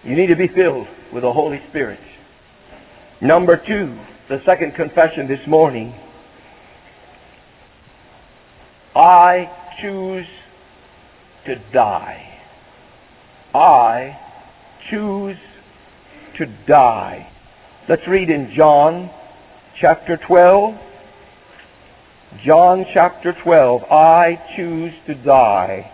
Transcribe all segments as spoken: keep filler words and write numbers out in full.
You need to be filled with the Holy Spirit. Number two, the second confession this morning. I choose to die. I choose to die. Let's read in John chapter twelve. John chapter twelve. I choose to die.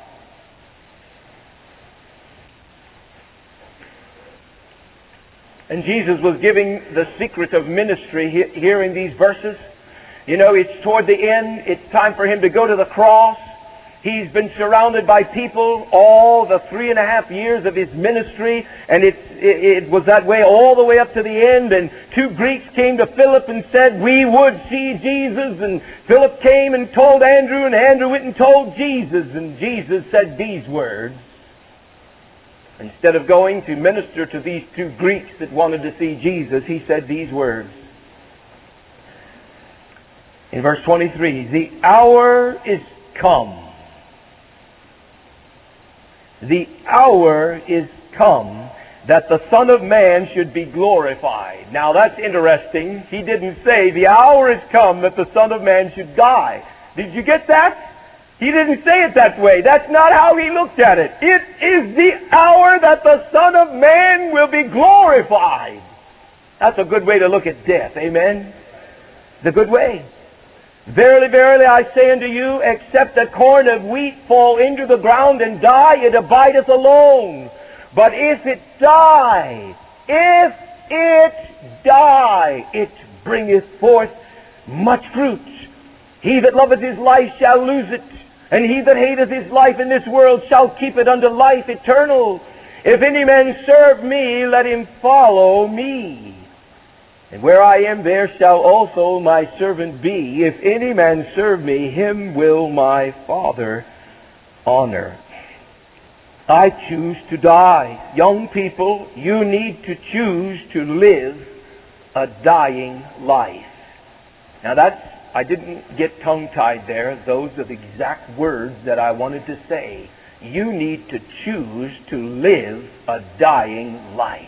And Jesus was giving the secret of ministry here in these verses. You know, it's toward the end. It's time for Him to go to the cross. He's been surrounded by people all the three and a half years of His ministry, and it's, it, it was that way all the way up to the end. And two Greeks came to Philip and said, we would see Jesus. And Philip came and told Andrew, and Andrew went and told Jesus. And Jesus said these words. Instead of going to minister to these two Greeks that wanted to see Jesus, He said these words. In verse twenty-three, the hour is come. The hour is come that the Son of Man should be glorified. Now that's interesting. He didn't say the hour is come that the Son of Man should die. Did you get that? He didn't say it that way. That's not how He looked at it. It is the hour that the Son of Man will be glorified. That's a good way to look at death. Amen? It's a good way. Verily, verily, I say unto you, except a corn of wheat fall into the ground and die, it abideth alone. But if it die, if it die, it bringeth forth much fruit. He that loveth his life shall lose it, and he that hateth his life in this world shall keep it unto life eternal. If any man serve me, let him follow me. And where I am, there shall also my servant be. If any man serve me, him will my Father honor. I choose to die. Young people, you need to choose to live a dying life. Now that's, I didn't get tongue-tied there. Those are the exact words that I wanted to say. You need to choose to live a dying life.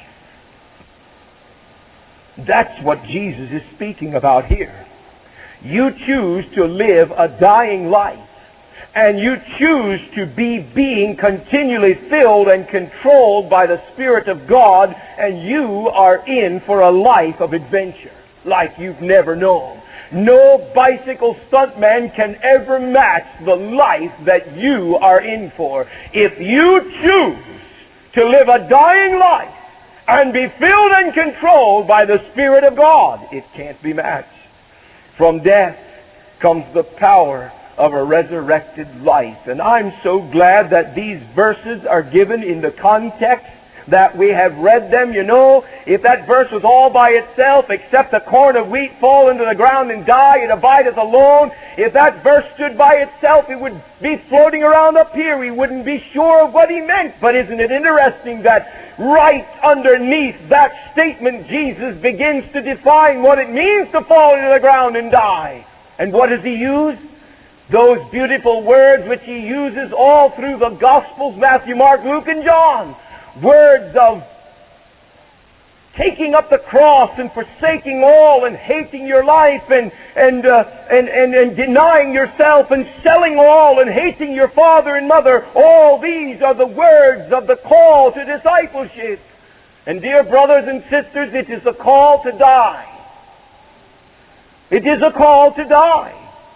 That's what Jesus is speaking about here. You choose to live a dying life, and you choose to be being continually filled and controlled by the Spirit of God, and you are in for a life of adventure like you've never known. No bicycle stuntman can ever match the life that you are in for. If you choose to live a dying life, and be filled and controlled by the Spirit of God, it can't be matched. From death comes the power of a resurrected life. And I'm so glad that these verses are given in the context that we have read them. You know, if that verse was all by itself, except a corn of wheat fall into the ground and die, it abideth alone. If that verse stood by itself, it would be floating around up here. We wouldn't be sure of what He meant. But isn't it interesting that right underneath that statement, Jesus begins to define what it means to fall into the ground and die. And what does He use? Those beautiful words which He uses all through the Gospels, Matthew, Mark, Luke, and John. Words of taking up the cross and forsaking all and hating your life and and, uh, and and and denying yourself and selling all and hating your father and mother. All these are the words of the call to discipleship. And dear brothers and sisters, it is a call to die. It is a call to die.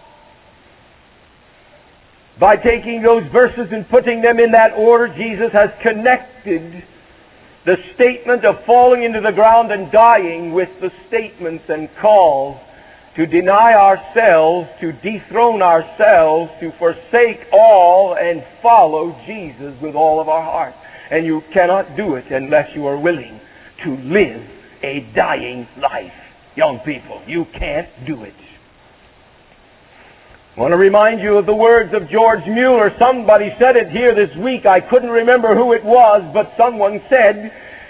By taking those verses and putting them in that order, Jesus has connected the statement of falling into the ground and dying with the statements and calls to deny ourselves, to dethrone ourselves, to forsake all and follow Jesus with all of our heart. And you cannot do it unless you are willing to live a dying life. Young people, you can't do it. I want to remind you of the words of George Mueller. Somebody said it here this week. I couldn't remember who it was, but someone said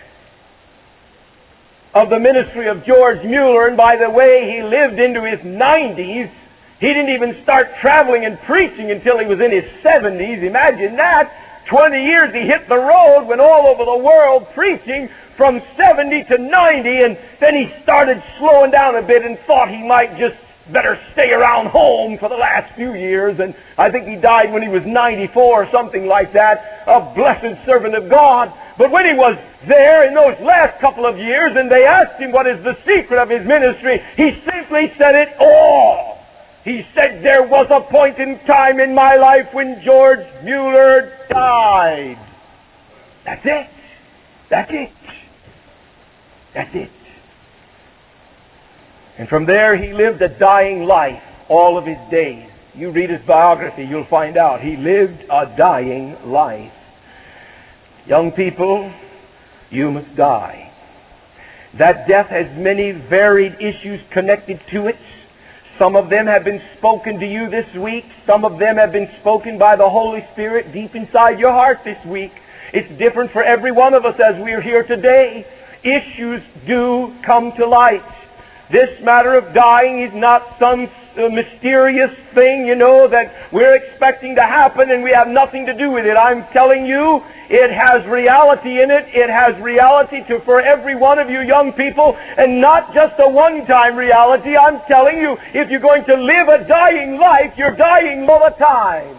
of the ministry of George Mueller, and by the way, he lived into his nineties. He didn't even start traveling and preaching until he was in his seventies. Imagine that. twenty years he hit the road, went all over the world preaching from seventy to ninety, and then he started slowing down a bit and thought he might just better stay around home for the last few years, and I think he died when he was ninety-four or something like that, a blessed servant of God. But when he was there in those last couple of years and they asked him what is the secret of his ministry, he simply said it all. He said, there was a point in time in my life when George Mueller died. That's it. That's it. That's it. And from there he lived a dying life all of his days. You read his biography, you'll find out he lived a dying life. Young people, you must die. That death has many varied issues connected to it. Some of them have been spoken to you this week. Some of them have been spoken by the Holy Spirit deep inside your heart this week. It's different for every one of us as we're here today. Issues do come to light. This matter of dying is not some uh, mysterious thing, you know, that we're expecting to happen and we have nothing to do with it. I'm telling you, it has reality in it. It has reality to for every one of you young people, and not just a one-time reality. I'm telling you, if you're going to live a dying life, you're dying all the time.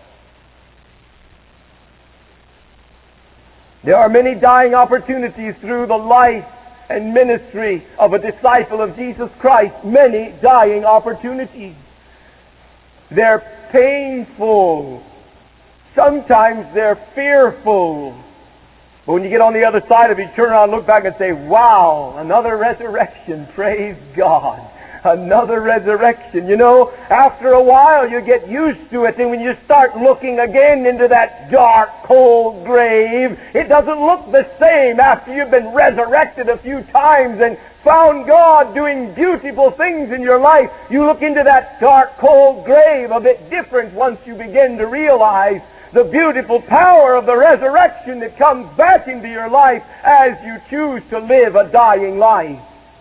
There are many dying opportunities through the life and ministry of a disciple of Jesus Christ. Many dying opportunities. They're painful. Sometimes they're fearful. But when you get on the other side of it, you turn around and look back and say, wow, another resurrection. Praise God. Another resurrection. You know, after a while you get used to it, and when you start looking again into that dark, cold grave, it doesn't look the same after you've been resurrected a few times and found God doing beautiful things in your life. You look into that dark, cold grave a bit different once you begin to realize the beautiful power of the resurrection that comes back into your life as you choose to live a dying life.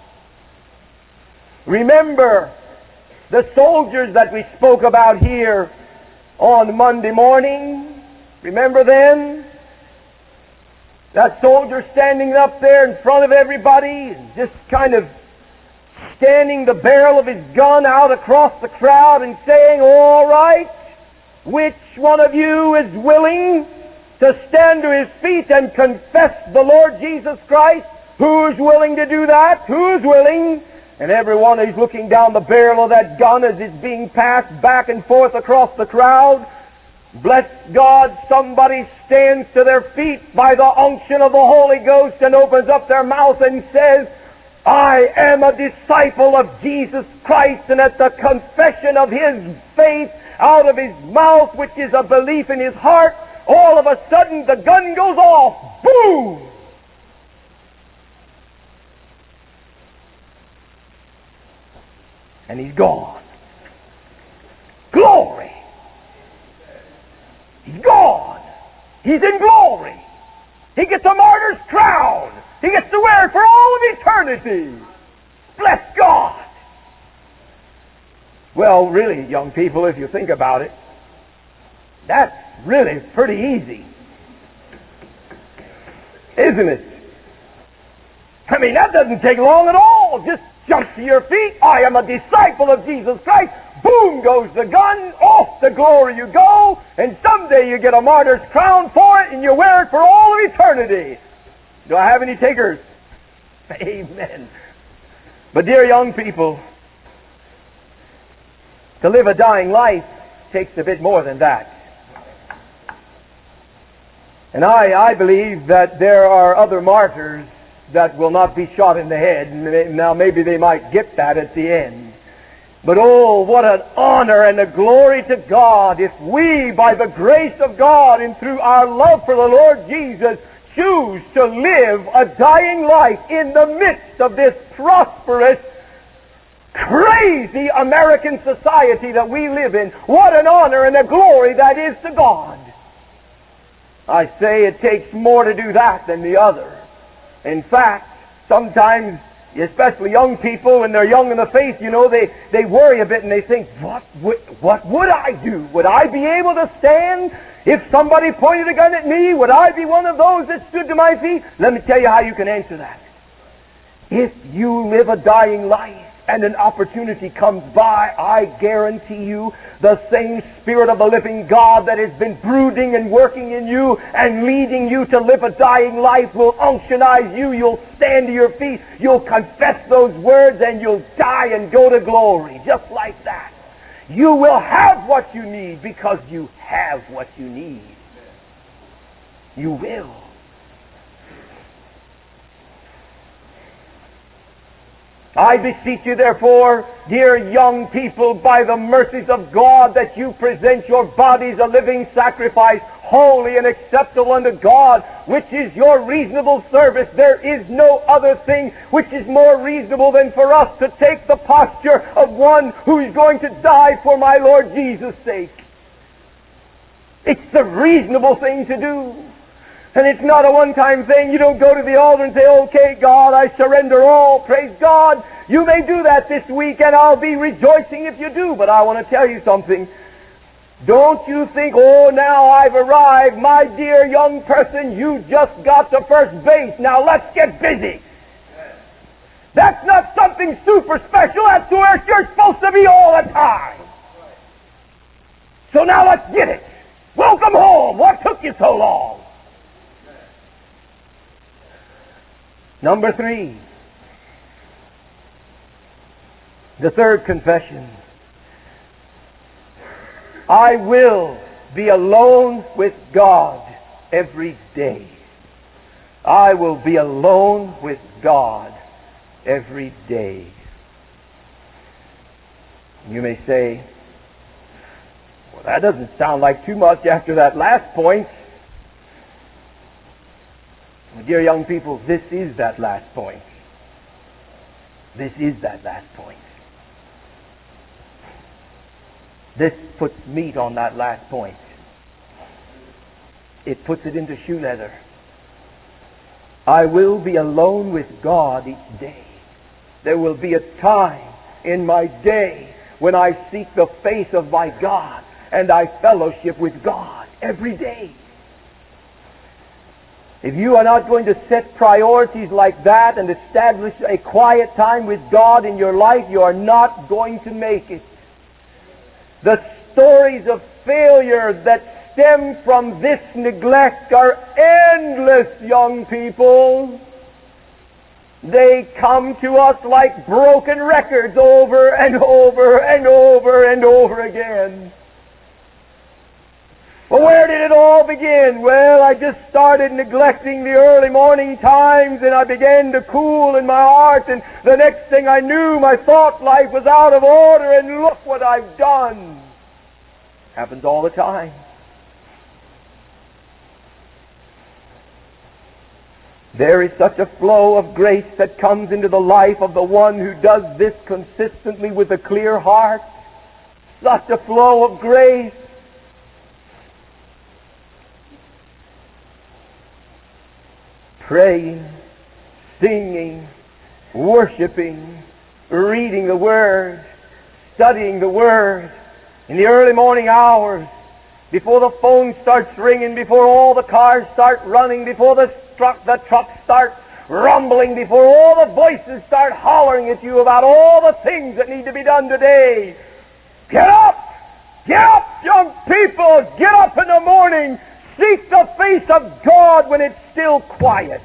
Remember the soldiers that we spoke about here on Monday morning. Remember them? That soldier standing up there in front of everybody, just kind of standing the barrel of his gun out across the crowd and saying, all right, which one of you is willing to stand to his feet and confess the Lord Jesus Christ? Who's willing to do that? Who's willing? And everyone is looking down the barrel of that gun as it's being passed back and forth across the crowd. Bless God, somebody stands to their feet by the unction of the Holy Ghost and opens up their mouth and says, I am a disciple of Jesus Christ, and at the confession of his faith out of his mouth, which is a belief in his heart, all of a sudden the gun goes off. Boom! And he's gone. Glory! He's gone. He's in glory. He gets a martyr's crown. He gets to wear it for all of eternity. Bless God! Well, really, young people, if you think about it, that's really pretty easy. Isn't it? I mean, that doesn't take long at all. Just jump to your feet. I am a disciple of Jesus Christ. Boom goes the gun. Off to glory you go. And someday you get a martyr's crown for it and you wear it for all of eternity. Do I have any takers? Amen. But dear young people, to live a dying life takes a bit more than that. And I, I believe that there are other martyrs that will not be shot in the head. Now maybe they might get that at the end. But oh, what an honor and a glory to God if we, by the grace of God and through our love for the Lord Jesus, choose to live a dying life in the midst of this prosperous, crazy American society that we live in. What an honor and a glory that is to God. I say it takes more to do that than the other. In fact, sometimes especially young people, when they're young in the faith, you know, they, they worry a bit and they think, what would, what would I do? Would I be able to stand? If somebody pointed a gun at me, would I be one of those that stood to my feet? Let me tell you how you can answer that. If you live a dying life and an opportunity comes by, I guarantee you the same Spirit of the living God that has been brooding and working in you and leading you to live a dying life will unctionize you. You'll stand to your feet. You'll confess those words and you'll die and go to glory. Just like that. You will have what you need because you have what you need. You will. I beseech you, therefore, dear young people, by the mercies of God, that you present your bodies a living sacrifice, holy and acceptable unto God, which is your reasonable service. There is no other thing which is more reasonable than for us to take the posture of one who is going to die for my Lord Jesus' sake. It's the reasonable thing to do. And it's not a one-time thing. You don't go to the altar and say, okay, God, I surrender all. Praise God. You may do that this week, and I'll be rejoicing if you do. But I want to tell you something. Don't you think, oh, now I've arrived. My dear young person, you just got to first base. Now let's get busy. That's not something super special. That's where you're supposed to be all the time. So now let's get it. Welcome home. What took you so long? Number three, the third confession. I will be alone with God every day. I will be alone with God every day. You may say, well, that doesn't sound like too much after that last point. My dear young people, this is that last point. This is that last point. This puts meat on that last point. It puts it into shoe leather. I will be alone with God each day. There will be a time in my day when I seek the face of my God and I fellowship with God every day. If you are not going to set priorities like that and establish a quiet time with God in your life, you are not going to make it. The stories of failure that stem from this neglect are endless, young people. They come to us like broken records over and over and over and over again. Well, where did it all begin? Well, I just started neglecting the early morning times, and I began to cool in my heart, and the next thing I knew, my thought life was out of order, and look what I've done. Happens all the time. There is such a flow of grace that comes into the life of the one who does this consistently with a clear heart. Such a flow of grace. Praying, singing, worshiping, reading the Word, studying the Word in the early morning hours, before the phone starts ringing, before all the cars start running, before the truck, the trucks start rumbling, before all the voices start hollering at you about all the things that need to be done today. Get up! Get up, young people! Get up in the morning! Seek the face of God when it's still quiet.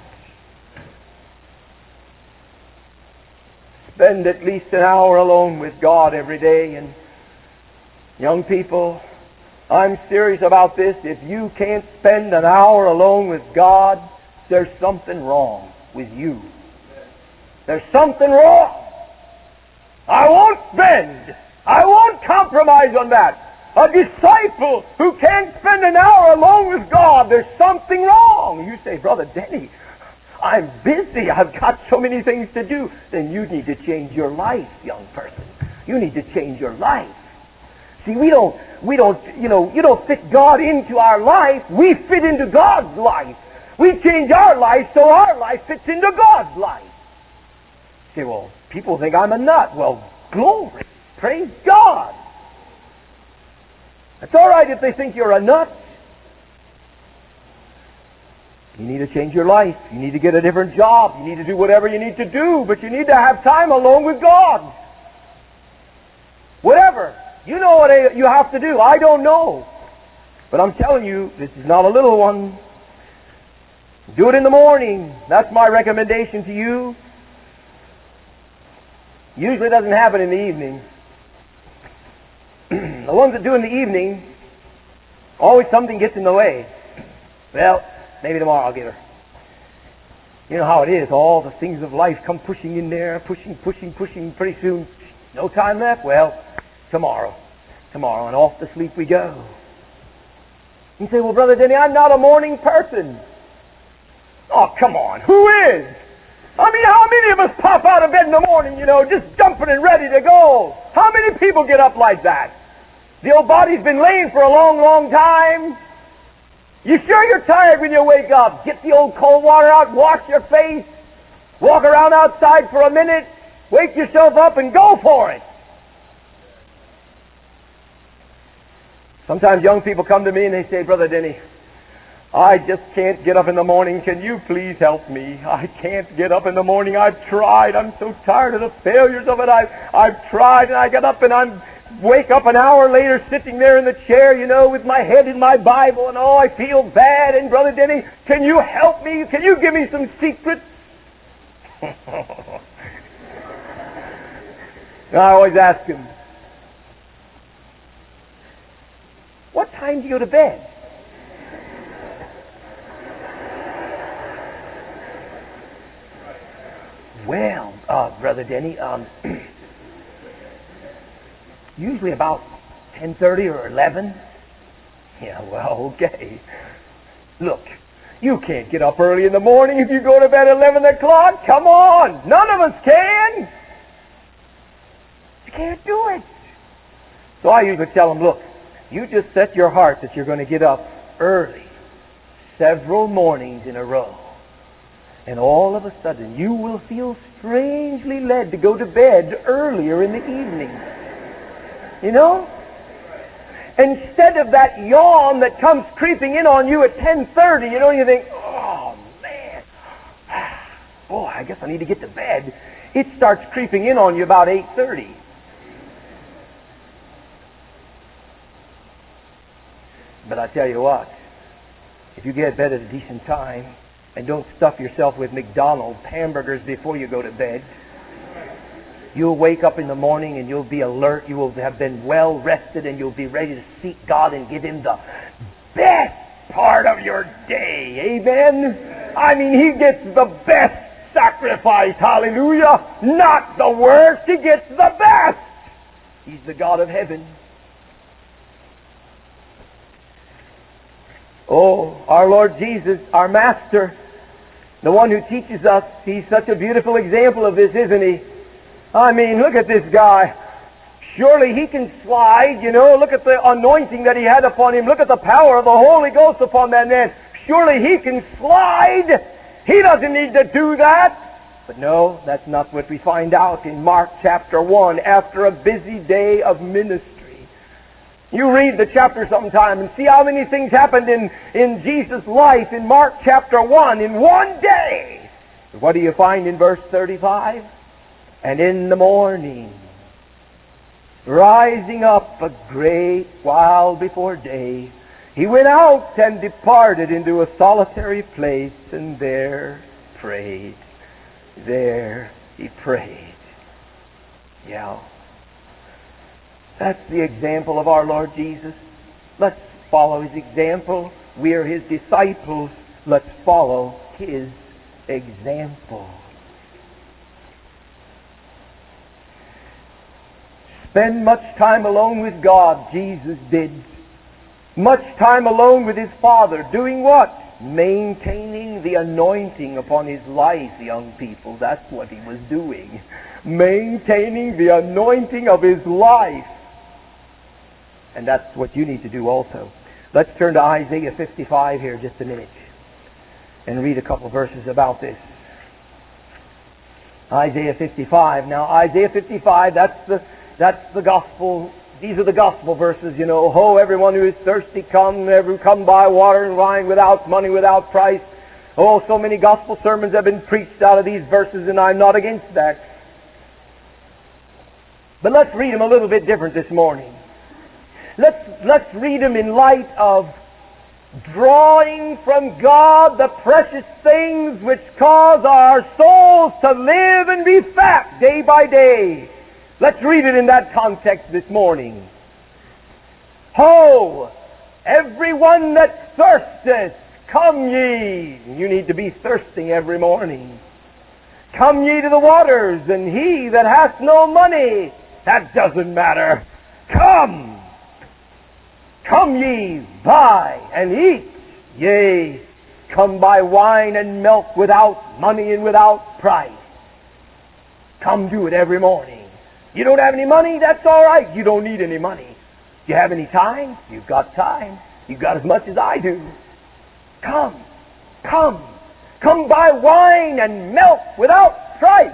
Spend at least an hour alone with God every day. And young people, I'm serious about this. If you can't spend an hour alone with God, there's something wrong with you. There's something wrong. I won't bend. I won't compromise on that. A disciple who can't spend an hour alone with God, there's something wrong. You say, Brother Denny, I'm busy. I've got so many things to do. Then you need to change your life, young person. You need to change your life. See, we don't, we don't, you know, you don't fit God into our life. We fit into God's life. We change our life so our life fits into God's life. say, well, people think I'm a nut. Well, glory. Praise God. It's all right if they think you're a nut. You need to change your life. You need to get a different job. You need to do whatever you need to do, but you need to have time alone with God. Whatever. You know what you have to do. I don't know. But I'm telling you, this is not a little one. Do it in the morning. That's my recommendation to you. Usually it doesn't happen in the evening. The ones that do in the evening, always something gets in the way. Well, maybe tomorrow I'll get her. You know how it is. All the things of life come pushing in there, pushing, pushing, pushing. Pretty soon, no time left. Well, tomorrow. Tomorrow. And off to sleep we go. You say, well, Brother Denny, I'm not a morning person. Oh, come on. Who is? I mean, how many of us pop out of bed in the morning, you know, just jumping and ready to go? How many people get up like that? The old body's been laying for a long, long time. You sure you're tired when you wake up? Get the old cold water out, wash your face, walk around outside for a minute, wake yourself up and go for it. Sometimes young people come to me and they say, Brother Denny, I just can't get up in the morning. Can you please help me? I can't get up in the morning. I've tried. I'm so tired of the failures of it. I've, I've tried, and I get up and I'm wake up an hour later sitting there in the chair, you know, with my head in my Bible, and oh, I feel bad. And Brother Denny, can you help me? Can you give me some secrets? I always ask him, what time do you go to bed? Well, uh, Brother Denny, um, usually about ten thirty or eleven. Yeah, well, okay. Look, you can't get up early in the morning if you go to bed at eleven o'clock. Come on. None of us can. You can't do it. So I usually tell them, look, you just set your heart that you're going to get up early, several mornings in a row. And all of a sudden, you will feel strangely led to go to bed earlier in the evening. You know? Instead of that yawn that comes creeping in on you at ten thirty, you know, you think, oh, man, boy, I guess I need to get to bed. It starts creeping in on you about eight thirty. But I tell you what, if you get to bed at a decent time, and don't stuff yourself with McDonald's hamburgers before you go to bed, you'll wake up in the morning and you'll be alert. You will have been well rested and you'll be ready to seek God and give Him the best part of your day. Amen? I mean, He gets the best sacrifice. Hallelujah. Not the worst. He gets the best. He's the God of heaven. Oh, our Lord Jesus, our Master, the one who teaches us, He's such a beautiful example of this, isn't He? I mean, look at this guy. Surely He can slide, you know. Look at the anointing that He had upon Him. Look at the power of the Holy Ghost upon that man. Surely He can slide. He doesn't need to do that. But no, that's not what we find out in Mark chapter one, after a busy day of ministry. You read the chapter sometime and see how many things happened in, in Jesus' life in Mark chapter one in one day. What do you find in verse thirty-five? And in the morning, rising up a great while before day, He went out and departed into a solitary place, and there prayed. There He prayed. Yeah. That's the example of our Lord Jesus. Let's follow His example. We are His disciples. Let's follow His example. Spend much time alone with God, Jesus did. Much time alone with His Father. Doing what? Maintaining the anointing upon His life, young people. That's what He was doing. Maintaining the anointing of His life. And that's what you need to do also. Let's turn to Isaiah fifty-five here just a minute and read a couple verses about this. Isaiah fifty-five. Now, Isaiah fifty-five, that's the, that's the gospel. These are the gospel verses, you know. Ho, everyone who is thirsty, come, every come buy water and wine without money, without price. Oh, so many gospel sermons have been preached out of these verses, and I'm not against that. But let's read them a little bit different this morning. Let's, let's read them in light of drawing from God the precious things which cause our souls to live and be fat day by day. Let's read it in that context this morning. Ho, everyone that thirsteth, come ye. You need to be thirsting every morning. Come ye to the waters, and he that hath no money, that doesn't matter. Come. Come ye, buy and eat. Yea, come buy wine and milk without money and without price. Come do it every morning. You don't have any money? That's all right. You don't need any money. You have any time? You've got time. You've got as much as I do. Come. Come. Come buy wine and milk without price.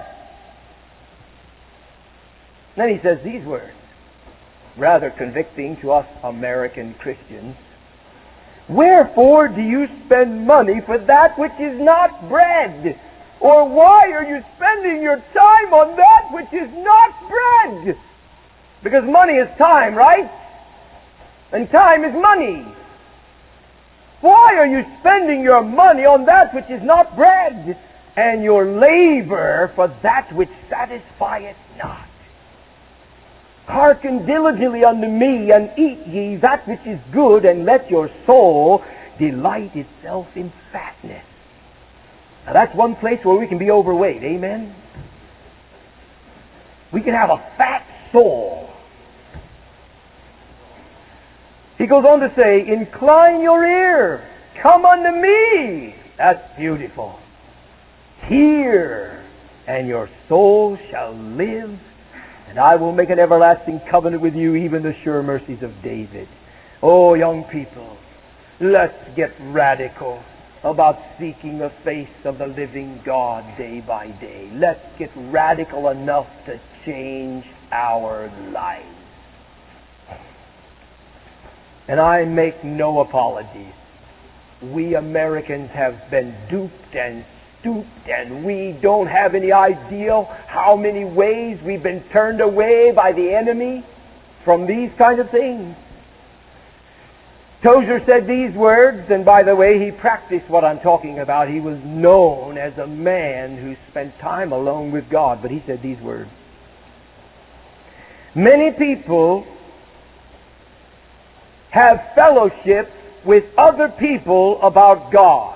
Then he says these words, rather convicting to us American Christians. Wherefore do you spend money for that which is not bread? Or why are you spending your time on that which is not bread? Because money is time, right? And time is money. Why are you spending your money on that which is not bread, and your labor for that which satisfieth not? Hearken diligently unto me, and eat ye that which is good, and let your soul delight itself in fatness. Now that's one place where we can be overweight, amen? We can have a fat soul. He goes on to say, incline your ear, come unto me. That's beautiful. Hear, and your soul shall live, and I will make an everlasting covenant with you, even the sure mercies of David. Oh, young people, let's get radical about seeking the face of the living God day by day. Let's get radical enough to change our lives. And I make no apologies. We Americans have been duped and stooped, and we don't have any idea how many ways we've been turned away by the enemy from these kind of things. Tozer said these words, and by the way, he practiced what I'm talking about. He was known as a man who spent time alone with God, but he said these words. Many people have fellowship with other people about God,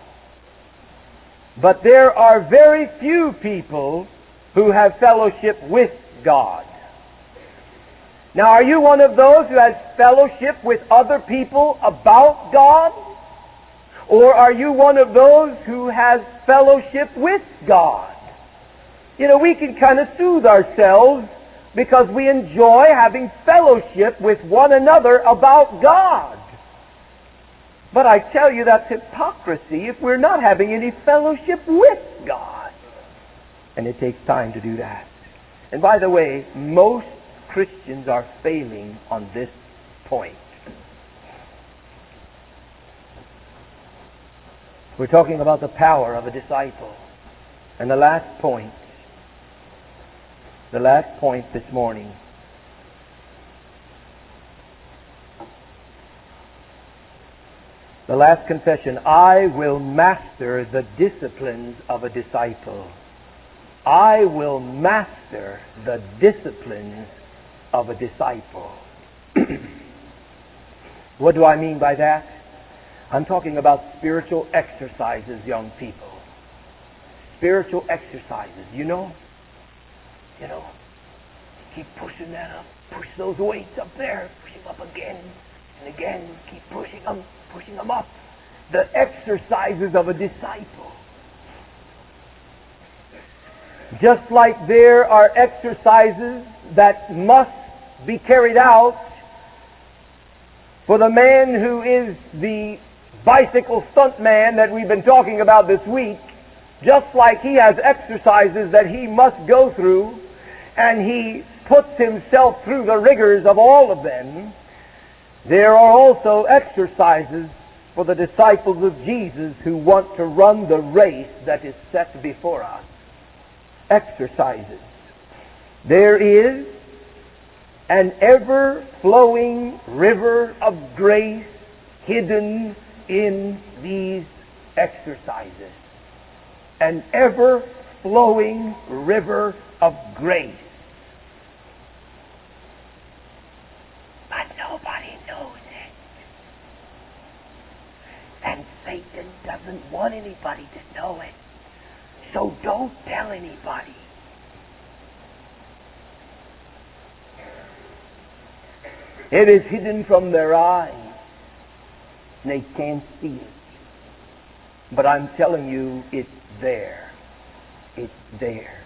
but there are very few people who have fellowship with God. Now, are you one of those who has fellowship with other people about God? Or are you one of those who has fellowship with God? You know, we can kind of soothe ourselves because we enjoy having fellowship with one another about God. But I tell you, that's hypocrisy if we're not having any fellowship with God. And it takes time to do that. And by the way, most Christians are failing on this point. We're talking about the power of a disciple. And the last point, the last point this morning, the last confession, I will master the disciplines of a disciple. I will master the disciplines of a disciple. What do I mean by that? I'm talking about spiritual exercises, young people. Spiritual exercises, you know? You know, keep pushing that up. Push those weights up there. Push them up again and again. Keep pushing them, pushing them up. The exercises of a disciple. Just like there are exercises that must be carried out for the man who is the bicycle stunt man that we've been talking about this week, Just like he has exercises that he must go through, and he puts himself through the rigors of all of them, there are also exercises for the disciples of Jesus who want to run the race that is set before us. Exercises. There is an ever-flowing river of grace hidden in these exercises. An ever-flowing river of grace. But nobody knows it. And Satan doesn't want anybody to know it. So don't tell anybody. It is hidden from their eyes. And they can't see it. But I'm telling you, it's there. It's there.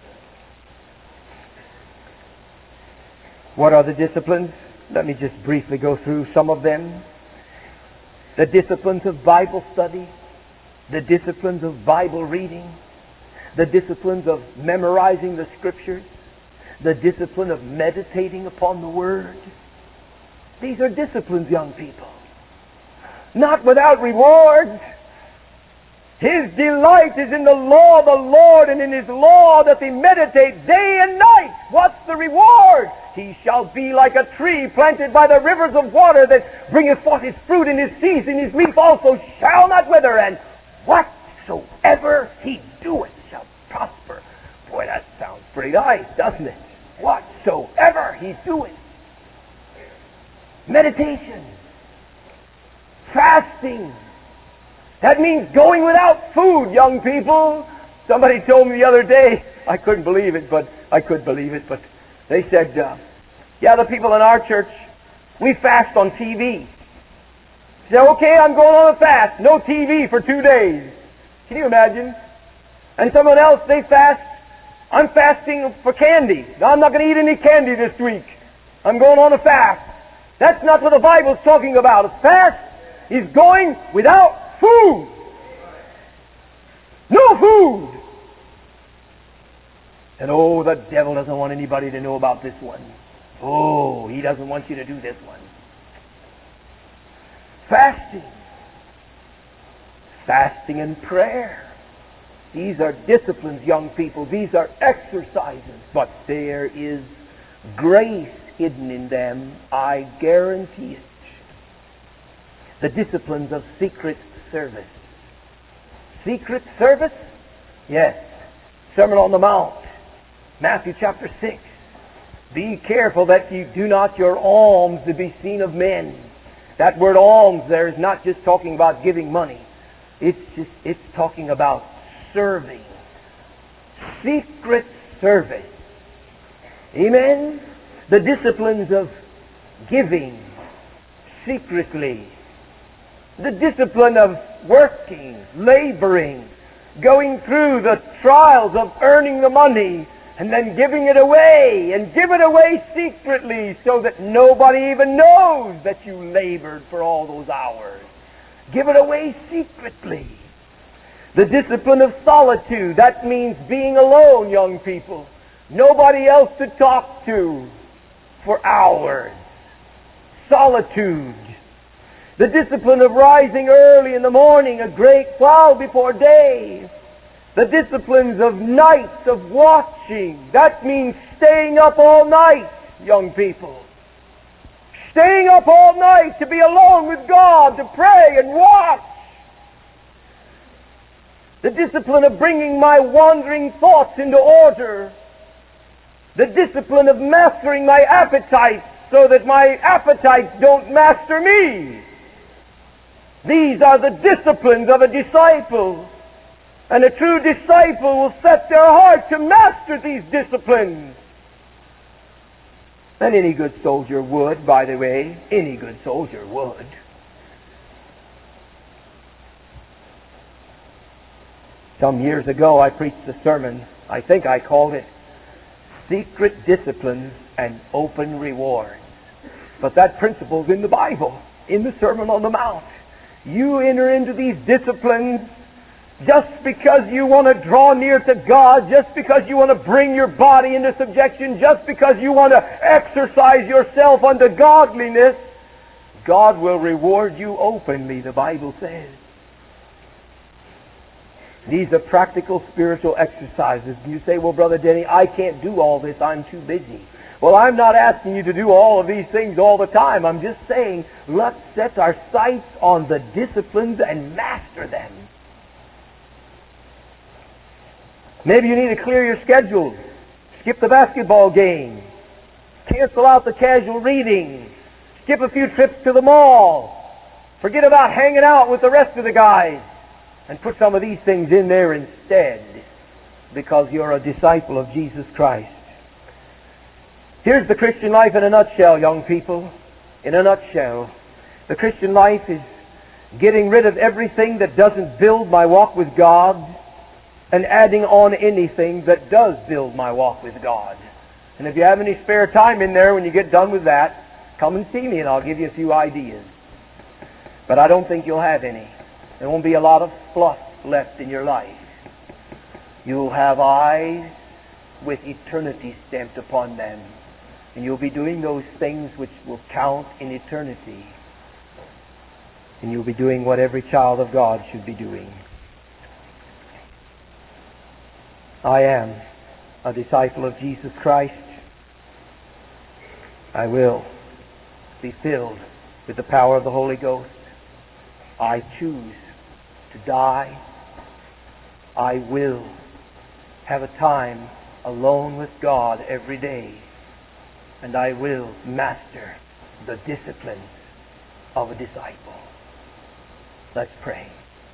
What are the disciplines? Let me just briefly go through some of them. The disciplines of Bible study, the disciplines of Bible reading, the disciplines of memorizing the Scriptures, the discipline of meditating upon the Word. These are disciplines, young people. Not without rewards. His delight is in the law of the Lord, and in His law doth he meditate day and night. What's the reward? He shall be like a tree planted by the rivers of water, that bringeth forth his fruit in his season. His leaf also shall not wither, and whatsoever he doeth shall prosper. Boy, that sounds pretty nice, doesn't it? Whatsoever he doeth. Meditation. Fasting. That means going without food, young people. Somebody told me the other day, I couldn't believe it, but I could believe it, but they said, uh, yeah, the people in our church, we fast on T V. I said, okay, I'm going on a fast. No T V for two days. Can you imagine? And someone else, they fast. I'm fasting for candy. No, I'm not going to eat any candy this week. I'm going on a fast. That's not what the Bible's talking about. A fast is going without food. No food. And oh, the devil doesn't want anybody to know about this one. Oh, he doesn't want you to do this one. Fasting. Fasting and prayer. These are disciplines, young people. These are exercises. But there is grace hidden in them. I guarantee it. The disciplines of secret service. Secret service? Yes. Sermon on the Mount. Matthew chapter six. Be careful that you do not your alms to be seen of men. That word alms there is not just talking about giving money. It's just, it's talking about serving. Secret service. Amen? The disciplines of giving secretly. The discipline of working, laboring, going through the trials of earning the money, and then giving it away, and give it away secretly so that nobody even knows that you labored for all those hours. Give it away secretly. The discipline of solitude, that means being alone, young people. Nobody else to talk to for hours. Solitude. The discipline of rising early in the morning, a great while before day. The disciplines of nights of watching. That means staying up all night, young people. Staying up all night to be alone with God, to pray and watch. The discipline of bringing my wandering thoughts into order. The discipline of mastering my appetites so that my appetites don't master me. These are the disciplines of a disciple. And a true disciple will set their heart to master these disciplines. And any good soldier would, by the way. Any good soldier would. Some years ago I preached a sermon. I think I called it Secret Disciplines and Open Rewards. But that principle's in the Bible, in the Sermon on the Mount. You enter into these disciplines just because you want to draw near to God, just because you want to bring your body into subjection, just because you want to exercise yourself unto godliness, God will reward you openly, the Bible says. These are practical spiritual exercises. You say, well, Brother Denny, I can't do all this. I'm too busy. Well, I'm not asking you to do all of these things all the time. I'm just saying, let's set our sights on the disciplines and master them. Maybe you need to clear your schedule. Skip the basketball game. Cancel out the casual reading. Skip a few trips to the mall. Forget about hanging out with the rest of the guys. And put some of these things in there instead, because you're a disciple of Jesus Christ. Here's the Christian life in a nutshell, young people. In a nutshell. The Christian life is getting rid of everything that doesn't build my walk with God and adding on anything that does build my walk with God. And if you have any spare time in there when you get done with that, come and see me and I'll give you a few ideas. But I don't think you'll have any. There won't be a lot of fluff left in your life. You'll have eyes with eternity stamped upon them. And you'll be doing those things which will count in eternity. And you'll be doing what every child of God should be doing. I am a disciple of Jesus Christ. I will be filled with the power of the Holy Ghost. I choose to die. I will have a time alone with God every day. And I will master the disciplines of a disciple. Let's pray.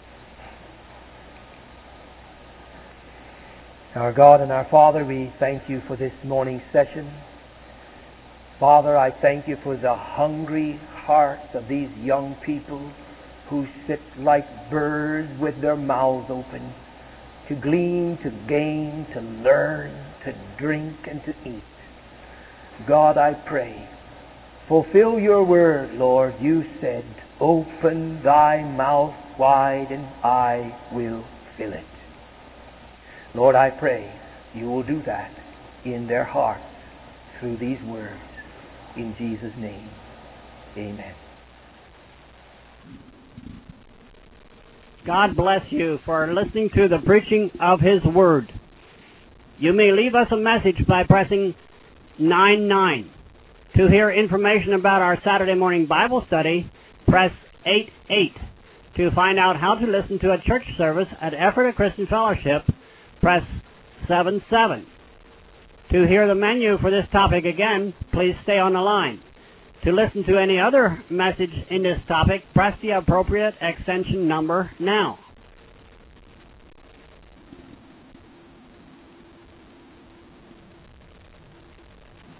Our God and our Father, we thank you for this morning's session. Father, I thank you for the hungry hearts of these young people who sit like birds with their mouths open to glean, to gain, to learn, to drink, and to eat. God, I pray, fulfill your word, Lord. You said, open thy mouth wide and I will fill it. Lord, I pray you will do that in their hearts through these words. In Jesus' name, amen. God bless you for listening to the preaching of His Word. You may leave us a message by pressing nine nine. To hear information about our Saturday morning Bible study, press eight eight. To find out how to listen to a church service at Ephrata Christian Fellowship, press seven seven. To hear the menu for this topic again, please stay on the line. To listen to any other message in this topic, press the appropriate extension number now.